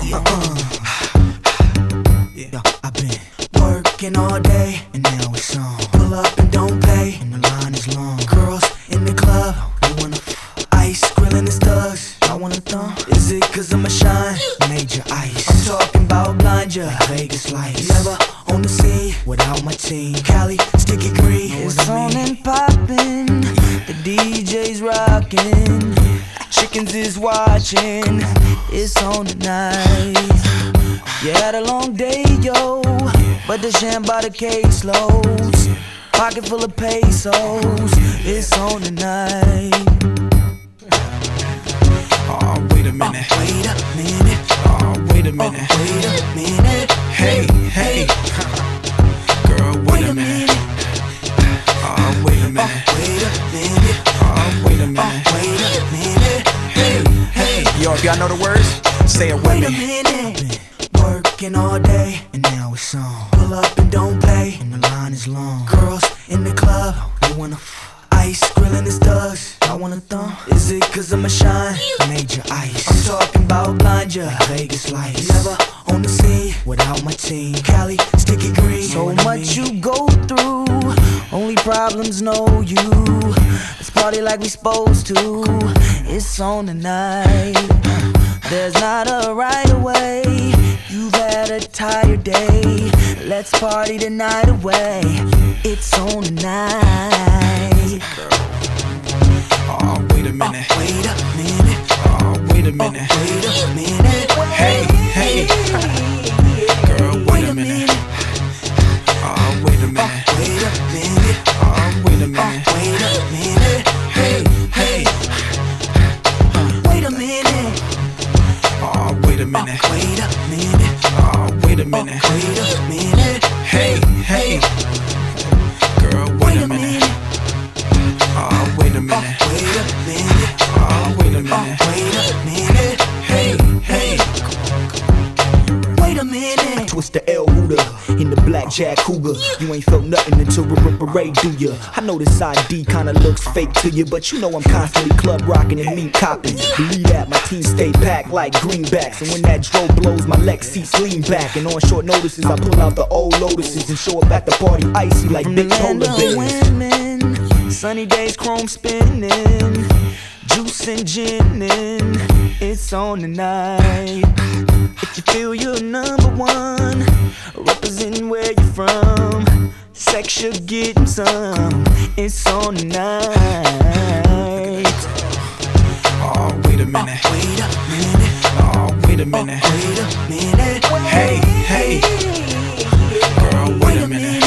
Yeah, I've been working all day, and now it's on. Pull up and don't pay, and the line is long. Girls in the club, they wanna ice, grilling the thugs. I wanna thumb. Is it 'cause I'ma shine? Major ice. I'm talking about blind ya, Vegas lights. Never on the scene without my team. Cali, sticky green. It's on and poppin'. The DJ's rockin'. Chickens is watching. It's on tonight. You had a long day, yo, but the sham by the case loads. Pocket full of pesos. It's on tonight. Oh, wait a minute. Wait a minute. Oh, wait a minute. Wait a minute. Hey, hey. Girl, wait a minute. Oh, wait a minute. Wait a minute. Oh, wait a minute. Wait a minute. Hey, hey. Yo, if y'all know the words, say it with Wait a me. minute. Working all day, and now it's on. Pull up and don't pay, and the line is long. Girls in the club, they wanna ice, grilling the thugs. I wanna thumb. Is it 'cause I'ma shine? Major ice. I'm talking about blind ya, Vegas lights. Never on the scene without my team. Cali, sticky green. So much you go through, only problems know you. Let's party like we supposed to. It's on tonight. There's not a right away. You've had a tired day. Let's party the night away. It's on tonight. Oh, wait a minute. Wait a minute. Oh, wait a minute. Wait a minute. Hey, hey. Girl, wait a minute. Oh, wait a minute. Wait a minute. Oh, wait a minute. Wait a minute. Hey, hey. Wait a minute. Oh, wait a minute. Wait a minute. Oh, wait a minute. Wait a minute. Hey, hey. Girl, wait a minute. Oh, wait a minute. Wait a minute. Oh, wait a minute. Wait a minute. Hey, hey. Wait a minute. Twist the L Hooter in the blackjack cougar. You ain't felt nothing until parade, do ya? I know this ID kinda looks fake to you, but you know I'm constantly club rocking and meat copping. Believe that, my team stay packed like greenbacks. And when that dro blows, my Lex seats lean back. And on short notices, I pull out the old Lotuses and show up at the party icy like From the big land polar of bears. women, sunny days, chrome spinning, juice and ginning. It's on tonight. If you feel you're number one, representing where you're from, sex you're getting some. It's on tonight. Oh, wait a minute. Wait a minute. Oh, wait a minute. Wait a minute. Hey, hey. Girl, wait a minute.